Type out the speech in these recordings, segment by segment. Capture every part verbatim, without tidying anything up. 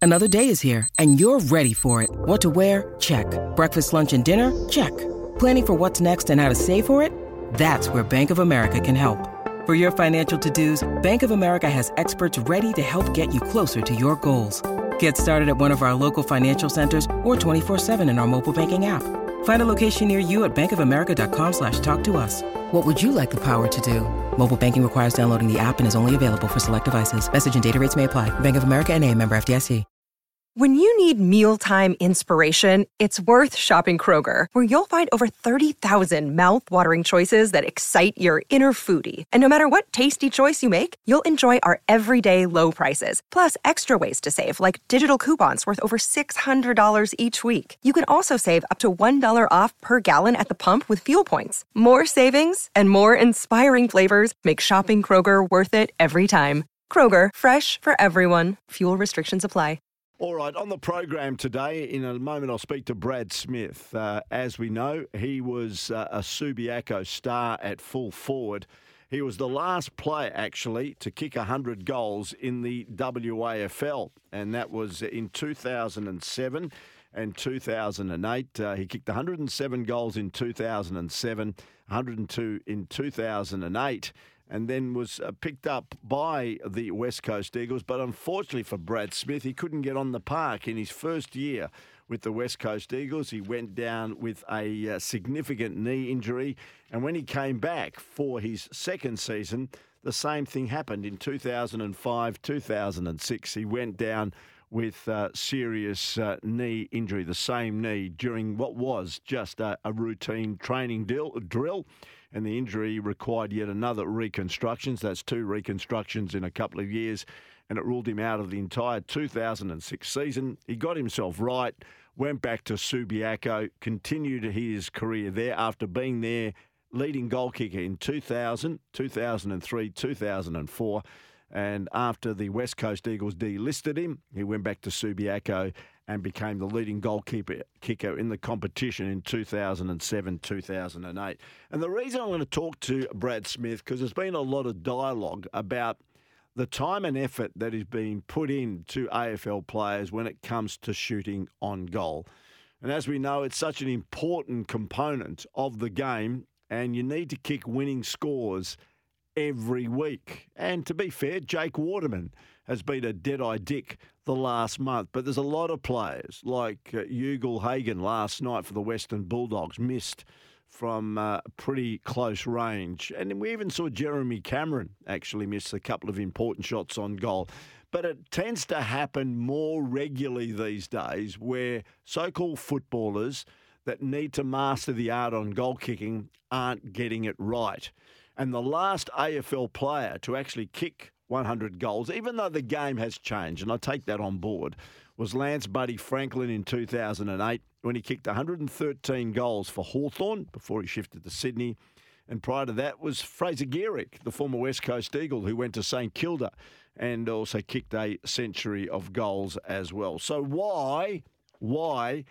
Another day is here, and you're ready for it. What to wear? Check. Breakfast, lunch, and dinner? Check. Planning for what's next and how to save for it? That's where Bank of America can help. For your financial to-dos, Bank of America has experts ready to help get you closer to your goals. Get started at one of our local financial centers or twenty-four seven in our mobile banking app. Find a location near you at bankofamerica.com slash talk to us. What would you like the power to do? Mobile banking requires downloading the app and is only available for select devices. Message and data rates may apply. Bank of America N A, member F D I C. When you need mealtime inspiration, it's worth shopping Kroger, where you'll find over thirty thousand mouth-watering choices that excite your inner foodie. And no matter what tasty choice you make, you'll enjoy our everyday low prices, plus extra ways to save, like digital coupons worth over six hundred dollars each week. You can also save up to one dollar off per gallon at the pump with fuel points. More savings and more inspiring flavors make shopping Kroger worth it every time. Kroger, fresh for everyone. Fuel restrictions apply. All right, on the program today, in a moment I'll speak to Brad Smith. Uh, as we know, he was uh, a Subiaco star at full forward. He was the last player, actually, to kick one hundred goals in the W A F L, and that was in two thousand seven and two thousand eight. Uh, he kicked one hundred seven goals in two thousand seven, one hundred two in two thousand eight. And then was uh, picked up by the West Coast Eagles. But unfortunately for Brad Smith, he couldn't get on the park in his first year with the West Coast Eagles. He went down with a uh, significant knee injury. And when he came back for his second season, the same thing happened in two thousand five, two thousand six. He went down with uh, serious uh, knee injury, the same knee, during what was just a, a routine training deal, drill. And the injury required yet another reconstruction. So that's two reconstructions in a couple of years, and it ruled him out of the entire two thousand six season. He got himself right, went back to Subiaco, continued his career there after being their leading goal kicker in two thousand, two thousand three, two thousand four. And after the West Coast Eagles delisted him, he went back to Subiaco and became the leading goalkeeper kicker in the competition in two thousand seven, two thousand eight. And the reason I want to talk to Brad Smith, because there's been a lot of dialogue about the time and effort that is being put into A F L players when it comes to shooting on goal. And as we know, it's such an important component of the game, and you need to kick winning scores every week. And to be fair, Jake Waterman has been a dead-eye dick the last month. But there's a lot of players, like uh, Ugle Hagen last night for the Western Bulldogs, missed from uh, pretty close range. And then we even saw Jeremy Cameron actually miss a couple of important shots on goal. But it tends to happen more regularly these days where so-called footballers that need to master the art on goal kicking aren't getting it right. And the last A F L player to actually kick one hundred goals, even though the game has changed, and I take that on board, was Lance Buddy Franklin in two thousand eight when he kicked one hundred thirteen goals for Hawthorn before he shifted to Sydney. And prior to that was Fraser Gehrig, the former West Coast Eagle, who went to St Kilda and also kicked a century of goals as well. So why, why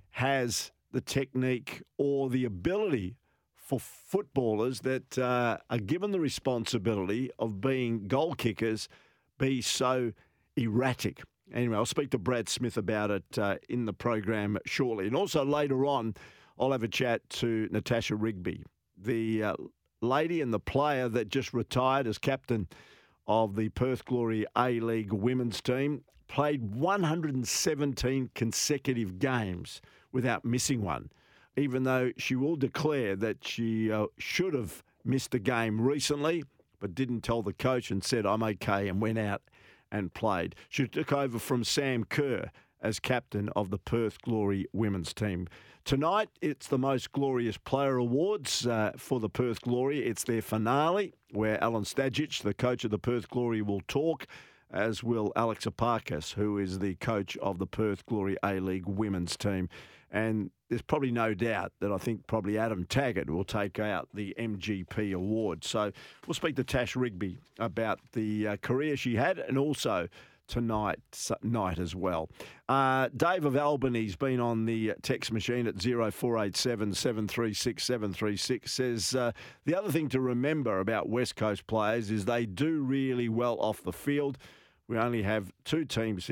has the technique or the ability for footballers that uh, are given the responsibility of being goal kickers be so erratic? Anyway, I'll speak to Brad Smith about it uh, in the program shortly. And also later on, I'll have a chat to Natasha Rigby, the uh, lady and the player that just retired as captain of the Perth Glory A-League women's team, played one hundred seventeen consecutive games without missing one, even though she will declare that she uh, should have missed a game recently, but didn't tell the coach and said, I'm okay, and went out and played. She took over from Sam Kerr as captain of the Perth Glory women's team. Tonight, it's the Most Glorious Player Awards uh, for the Perth Glory. It's their finale, where Alan Stajic, the coach of the Perth Glory, will talk, as will Alex Epakis, who is the coach of the Perth Glory A-League women's team. And there's probably no doubt that I think probably Adam Taggart will take out the M G P award. So we'll speak to Tash Rigby about the uh, career she had and also tonight night as well. Uh, Dave of Albany's been on the text machine at zero four eight seven, seven three six, seven three six, says uh, the other thing to remember about West Coast players is they do really well off the field. We only have two teams here,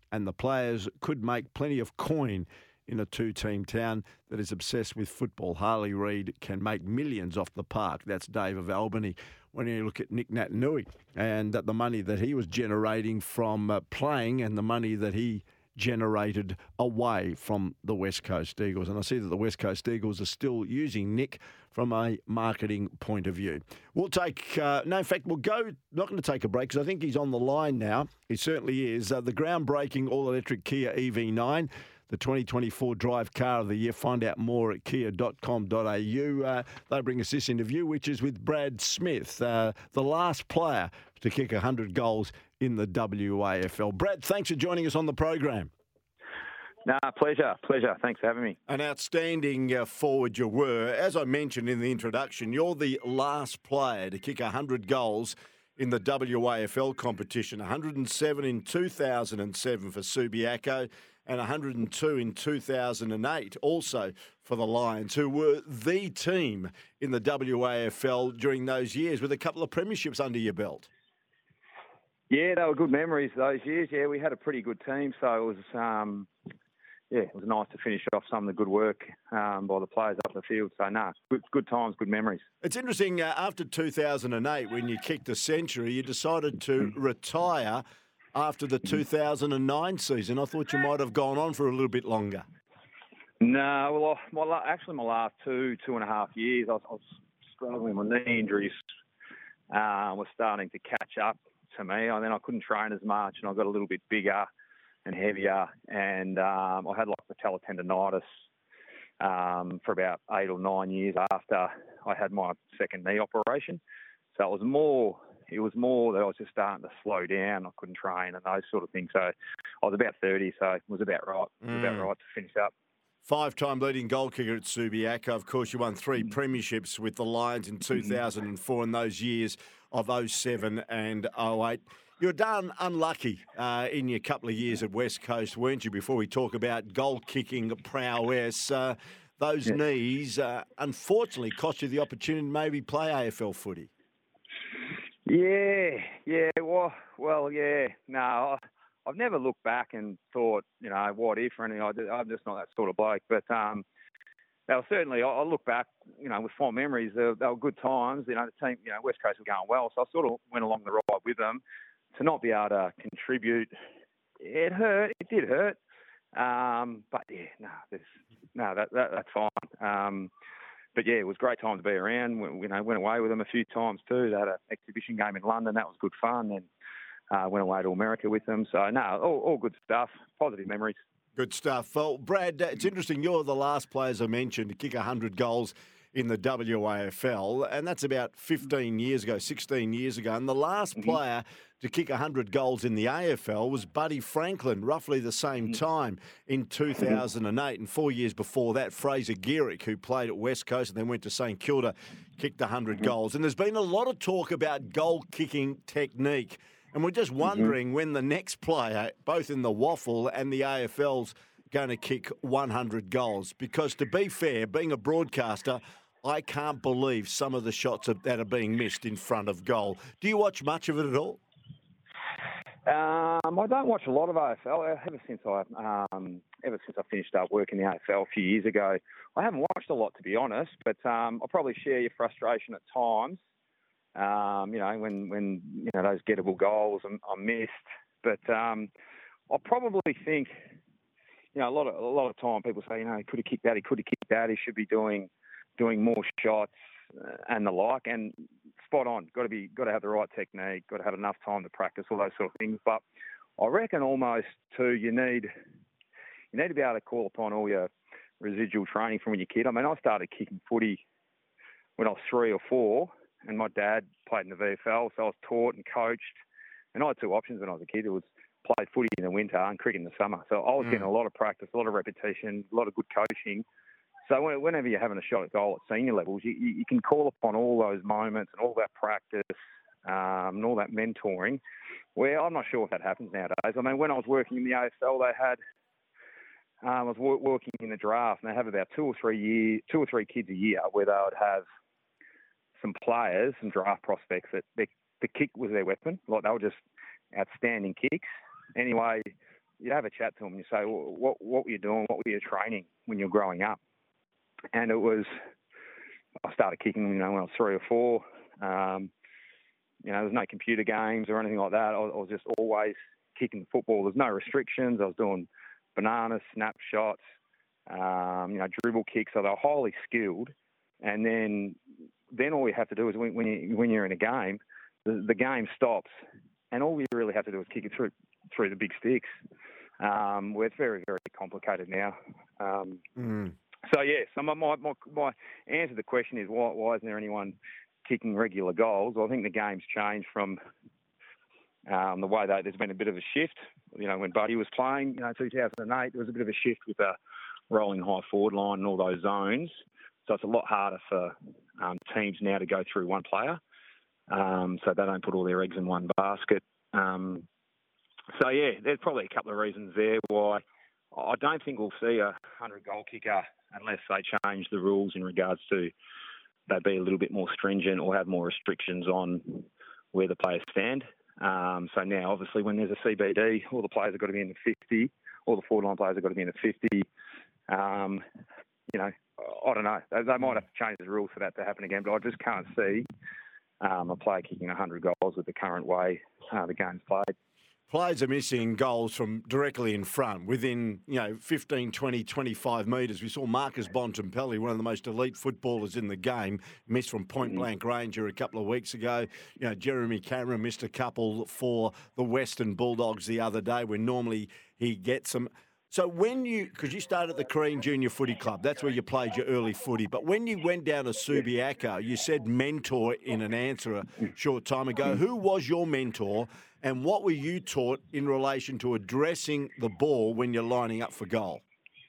and the players could make plenty of coin in a two-team town that is obsessed with football. Harley Reid can make millions off the park. That's Dave of Albany. When you look at Nick Natanui and the money that he was generating from uh, playing and the money that he generated away from the West Coast Eagles. And I see that the West Coast Eagles are still using Nick from a marketing point of view. We'll take, uh, no, in fact, we'll go, not going to take a break because I think he's on the line now. He certainly is. Uh, the groundbreaking all-electric Kia E V nine, the twenty twenty-four Drive Car of the Year. Find out more at kia dot com dot a u. Uh, they bring us this interview, which is with Brad Smith, uh, the last player to kick one hundred goals in the W A F L. Brad, thanks for joining us on the program. Nah, pleasure, pleasure. Thanks for having me. An outstanding uh, forward you were. As I mentioned in the introduction, you're the last player to kick one hundred goals in the W A F L competition. one hundred seven in two thousand seven for Subiaco and one hundred two in two thousand eight also for the Lions, who were the team in the W A F L during those years with a couple of premierships under your belt. Yeah, they were good memories those years. Yeah, we had a pretty good team, so it was, um, yeah, it was nice to finish off some of the good work um, by the players up the field. So, no, nah, good, good times, good memories. It's interesting, uh, after two thousand eight, when you kicked a century, you decided to retire after the two thousand nine season. I thought you might have gone on for a little bit longer. No, well, my, actually my last two, two and a half years, I was, I was struggling with knee injuries. Uh, was starting to catch up to me, and then I couldn't train as much, and I got a little bit bigger and heavier, and um, I had like patellar tendonitis um, for about eight or nine years after I had my second knee operation. So it was more, it was more that I was just starting to slow down. I couldn't train and those sort of things. So I was about thirty, so it was about right. It was mm. about right to finish up. Five-time leading goal kicker at Subiaco. Of course, you won three premierships with the Lions in two thousand four in those years of oh seven and oh eight. You were darn unlucky uh, in your couple of years at West Coast, weren't you, before we talk about goal-kicking prowess? Uh, those yeah. knees, uh, unfortunately, cost you the opportunity to maybe play A F L footy. Yeah, yeah, well, well yeah. No, I, I've never looked back and thought, you know, what if or anything. I, I'm just not that sort of bloke. But um, they were certainly, I, I look back, you know, with fond memories. They were, they were good times. You know, the team, you know, West Coast were going well, so I sort of went along the ride with them. To not be able to contribute, it hurt. It did hurt. Um, but yeah, no, there's, no, that, that that's fine. Um, but yeah, it was a great time to be around. We, you know, went away with them a few times too. They had an exhibition game in London. That was good fun. And uh, went away to America with them. So no, all, all good stuff. Positive memories. Good stuff. Well, Brad, it's interesting. You're the last players I mentioned to kick one hundred goals in the W A F L, and that's about fifteen years ago, sixteen years ago. And the last mm-hmm. player to kick one hundred goals in the A F L was Buddy Franklin, roughly the same mm-hmm. time in two thousand eight. And four years before that, Fraser Gehrig, who played at West Coast and then went to St Kilda, kicked one hundred mm-hmm. goals. And there's been a lot of talk about goal-kicking technique. And we're just wondering mm-hmm. when the next player, both in the Waffle and the A F L's, going to kick one hundred goals. Because to be fair, being a broadcaster, I can't believe some of the shots that are being missed in front of goal. Do you watch much of it at all? Um, I don't watch a lot of A F L ever since I um, ever since I finished up working in the A F L a few years ago. I haven't watched a lot, to be honest, but um, I'll probably share your frustration at times. Um, you know, when when you know those gettable goals are, are missed. But um, I probably think, you know, a lot of a lot of time people say, you know, he could have kicked that, he could have kicked that, he should be doing doing more shots uh, and the like. And spot on. Got to be, got to have the right technique. Got to have enough time to practice all those sort of things. But I reckon almost too, you need you need to be able to call upon all your residual training from when you're a kid. I mean, I started kicking footy when I was three or four, and my dad played in the V F L, so I was taught and coached. And I had two options when I was a kid. It was play footy in the winter and cricket in the summer. So I was mm. getting a lot of practice, a lot of repetition, a lot of good coaching. So whenever you're having a shot at goal at senior levels, you, you can call upon all those moments and all that practice um, and all that mentoring, where I'm not sure if that happens nowadays. I mean, when I was working in the A F L, they had, um, I was w- working in the draft, and they have about two or three year, two or three kids a year where they would have some players, some draft prospects that they, the kick was their weapon. Like, they were just outstanding kicks. Anyway, you'd have a chat to them and you say, well, what what were you doing? What were you training when you were growing up? And it was, I started kicking, you know, when I was three or four. Um, you know, there's no computer games or anything like that. I, I was just always kicking the football. There's no restrictions. I was doing bananas, snapshots, um, you know, dribble kicks. So they're highly skilled. And then, then all you have to do is when, when you when you're in a game, the, the game stops, and all you really have to do is kick it through through the big sticks. Um, where it's very very complicated now. Um, mm. So yeah, so my, my my my answer to the question is why why isn't there anyone kicking regular goals? Well, I think the game's changed from um, the way that there's been a bit of a shift. You know, when Buddy was playing, you know, two thousand eight, there was a bit of a shift with a rolling high forward line and all those zones. So it's a lot harder for um, teams now to go through one player. Um, so they don't put all their eggs in one basket. Um, so yeah, there's probably a couple of reasons there why I don't think we'll see a hundred goal kicker unless they change the rules in regards to they be a little bit more stringent or have more restrictions on where the players stand. Um, so now, obviously, when there's a C B D, all the players have got to be in the fifty. All the forward line players have got to be in the fifty. Um, you know, I don't know. They, they might have to change the rules for that to happen again, but I just can't see um, a player kicking one hundred goals with the current way uh, the game's played. Players are missing goals from directly in front, within, you know, fifteen, twenty, twenty-five metres. We saw Marcus Bontempelli, one of the most elite footballers in the game, miss from point-blank range a couple of weeks ago. You know, Jeremy Cameron missed a couple for the Western Bulldogs the other day, when normally he gets them. So when you, because you started at the Korean Junior Footy Club, that's where you played your early footy. But when you went down to Subiaco, you said mentor in an answer a short time ago. Who was your mentor, and what were you taught in relation to addressing the ball when you're lining up for goal?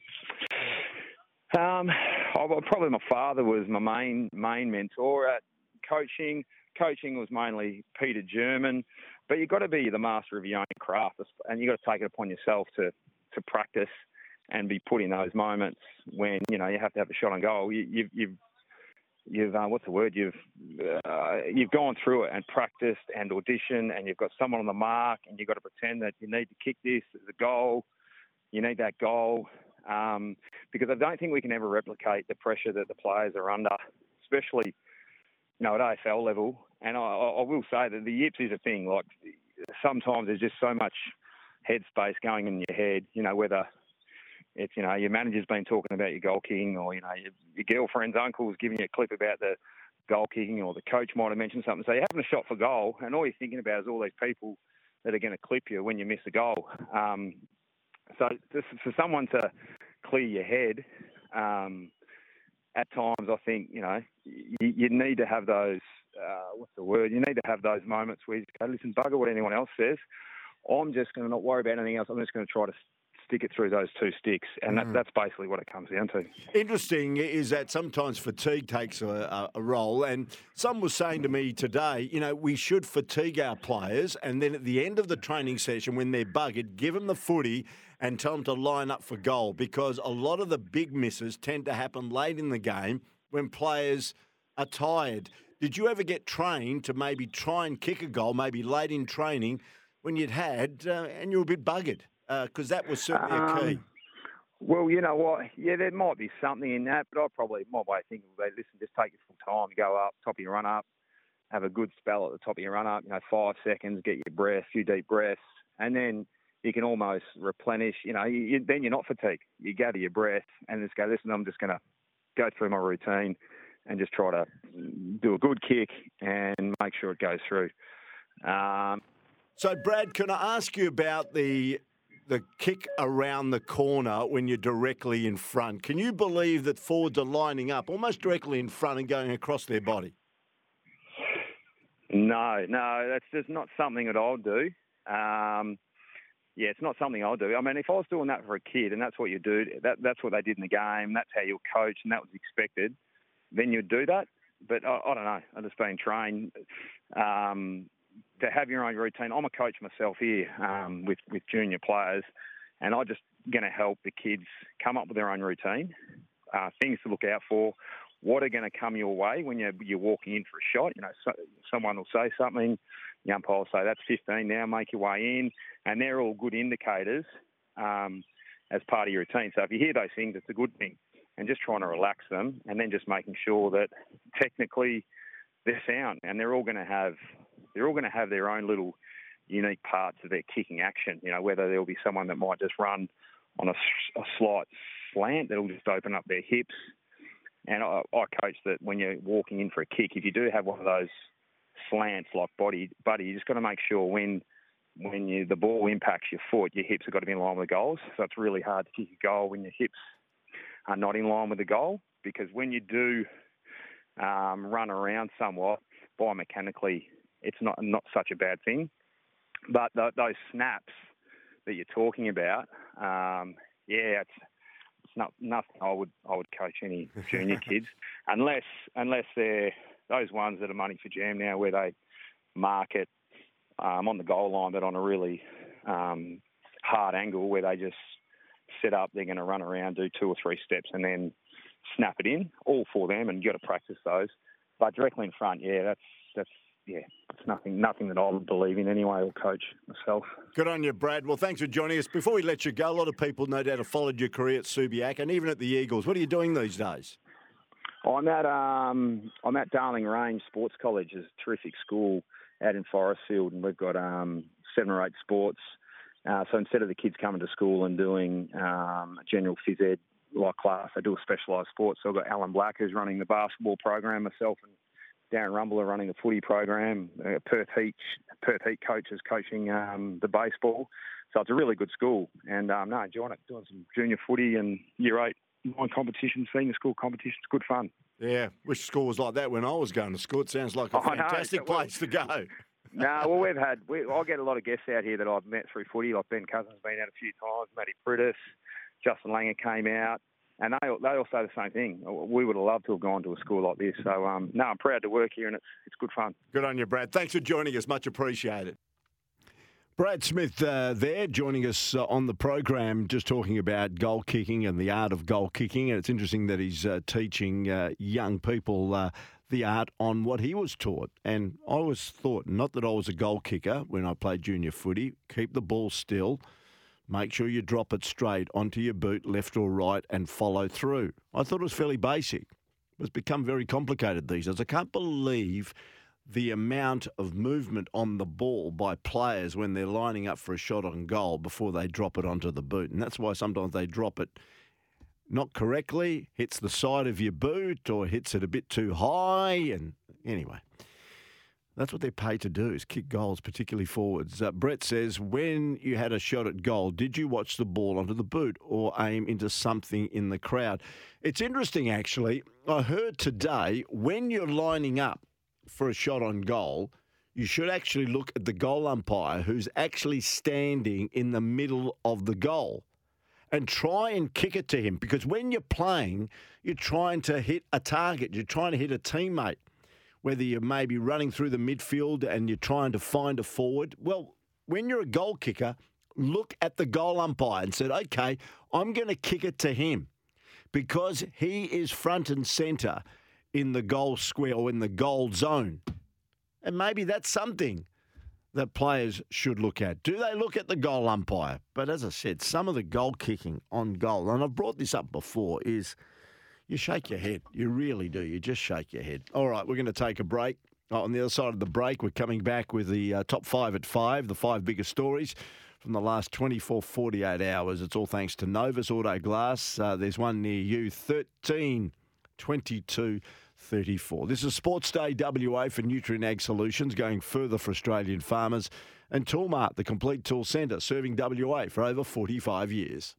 Um, oh, probably my father was my main main mentor at coaching. Coaching was mainly Peter German, but you've got to be the master of your own craft, and you've got to take it upon yourself to. to practice and be put in those moments when, you know, you have to have a shot on goal. You, you've, you've, you've uh, what's the word? You've, uh, you've gone through it and practiced and auditioned, and you've got someone on the mark, and you've got to pretend that you need to kick this as a goal. You need that goal. Um, because I don't think we can ever replicate the pressure that the players are under, especially, you know, at A F L level. And I, I will say that the yips is a thing. Like, sometimes there's just so much headspace going in your head, you know, whether it's, you know, your manager's been talking about your goal kicking, or, you know, your, your girlfriend's uncle's giving you a clip about the goal kicking, or the coach might have mentioned something. So you're having a shot for goal, and all you're thinking about is all these people that are going to clip you when you miss a goal. Um, so just for someone to clear your head, um, at times I think, you know, you, you need to have those, uh, what's the word? You need to have those moments where you just go, listen, bugger what anyone else says. I'm just going to not worry about anything else. I'm just going to try to stick it through those two sticks. And that, mm. that's basically what it comes down to. Interesting is that sometimes fatigue takes a, a, a role. And some was saying to me today, you know, we should fatigue our players, and then at the end of the training session, when they're buggered, give them the footy and tell them to line up for goal, because a lot of the big misses tend to happen late in the game when players are tired. Did you ever get trained to maybe try and kick a goal, maybe late in training, when you'd had, uh, and you were a bit buggered, because uh, that was certainly um, a key? Well, you know what? Yeah, there might be something in that, but I probably, my way of thinking would be, listen, just take your full time, go up, top of your run up, have a good spell at the top of your run up, you know, five seconds, get your breath, a few deep breaths, and then you can almost replenish, you know, you, you, then you're not fatigued. You gather your breath and just go, listen, I'm just going to go through my routine and just try to do a good kick and make sure it goes through. Um, So, Brad, can I ask you about the the kick around the corner when you're directly in front? Can you believe that forwards are lining up almost directly in front and going across their body? No, no, that's just not something that I'll do. Um, yeah, it's not something I'll do. I mean, if I was doing that for a kid, and that's what you do, that, that's what they did in the game, that's how you're coached, and that was expected, then you'd do that. But I, I don't know. I've just been trained um, to have your own routine. I'm a coach myself here um, with, with junior players, and I'm just going to help the kids come up with their own routine, uh, things to look out for, what are going to come your way when you're, you're walking in for a shot. You know, so, someone will say something, the umpire will say, that's fifteen now, make your way in, and they're all good indicators um, as part of your routine. So if you hear those things, it's a good thing. And just trying to relax them, and then just making sure that technically they're sound, and they're all going to have they're all going to have their own little unique parts of their kicking action. You know, whether there'll be someone that might just run on a, a slight slant that'll just open up their hips. And I, I coach that when you're walking in for a kick, if you do have one of those slants like body, buddy, you just got to make sure when when you the ball impacts your foot, your hips have got to be in line with the goals. So it's really hard to kick a goal when your hips are not in line with the goal, because when you do um, run around somewhat, biomechanically, it's not not such a bad thing. But th- those snaps that you're talking about, um, yeah, it's it's not nothing. I would I would coach any junior kids unless unless they're those ones that are money for jam now, where they mark it um, on the goal line, but on a really um, hard angle, where they just set up, they're going to run around, do two or three steps, and then snap it in. All for them, and you got to practice those. But directly in front, yeah, that's that's yeah, it's nothing nothing that I would believe in anyway, or coach myself. Good on you, Brad. Well, thanks for joining us. Before we let you go, a lot of people no doubt have followed your career at Subiac and even at the Eagles. What are you doing these days? I'm at um, I'm at Darling Range Sports College. It's a terrific school out in Forestfield, and we've got um, seven or eight sports. Uh, so instead of the kids coming to school and doing um, a general phys ed like class, I do a specialised sport. So I've got Alan Black, who's running the basketball program, myself and Darren Rumble are running the footy program. Uh, Perth Heat, Perth Heat coach is coaching um, the baseball. So it's a really good school. And um, no, enjoying it, doing some junior footy and year eight nine competitions, senior school competitions. Good fun. Yeah, wish school was like that when I was going to school. It sounds like a fantastic know, place to go. No, well, we've had, we, I get a lot of guests out here that I've met through footy, like Ben Cousins been out a few times, Matty Prittis, Justin Langer came out, and they they all say the same thing. We would have loved to have gone to a school like this. So, um, no, I'm proud to work here, and it's it's good fun. Good on you, Brad. Thanks for joining us. Much appreciated. Brad Smith uh, there joining us uh, on the program, just talking about goal kicking and the art of goal kicking. And it's interesting that he's uh, teaching uh, young people uh, the art on what he was taught. And I always thought, not that I was a goal kicker when I played junior footy, keep the ball still, make sure you drop it straight onto your boot, left or right, and follow through. I thought it was fairly basic. It's become very complicated these days. I can't believe the amount of movement on the ball by players when they're lining up for a shot on goal before they drop it onto the boot. And that's why sometimes they drop it not correctly, hits the side of your boot or hits it a bit too high. And anyway, that's what they're paid to do, is kick goals, particularly forwards. Uh, Brett says, when you had a shot at goal, did you watch the ball onto the boot or aim into something in the crowd? It's interesting, actually. I heard today, when you're lining up for a shot on goal, you should actually look at the goal umpire who's actually standing in the middle of the goal and try and kick it to him, because when you're playing, you're trying to hit a target. You're trying to hit a teammate, whether you're maybe running through the midfield and you're trying to find a forward. Well, when you're a goal kicker, look at the goal umpire and said, okay, I'm going to kick it to him because he is front and centre in the goal square or in the goal zone. And maybe that's something that players should look at. Do they look at the goal umpire? But as I said, some of the goal kicking on goal, and I've brought this up before, is you shake your head. You really do. You just shake your head. All right, we're going to take a break. Oh, on the other side of the break, we're coming back with the uh, top five at five, the five biggest stories from the last twenty-four, forty-eight hours. It's all thanks to Novus Auto Glass. Uh, there's one near you, thirteen twenty-two thirty-four. This is Sports Day W A for Nutrien Ag Solutions, going further for Australian farmers. And Toolmart, the complete tool centre, serving W A for over forty-five years.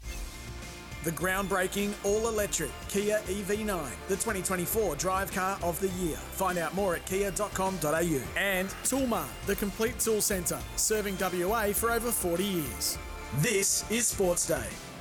The groundbreaking all-electric Kia E V nine, the twenty twenty-four Drive Car of the Year. Find out more at kia dot com dot a u. And Toolmart, the complete tool centre, serving W A for over forty years. This is Sports Day.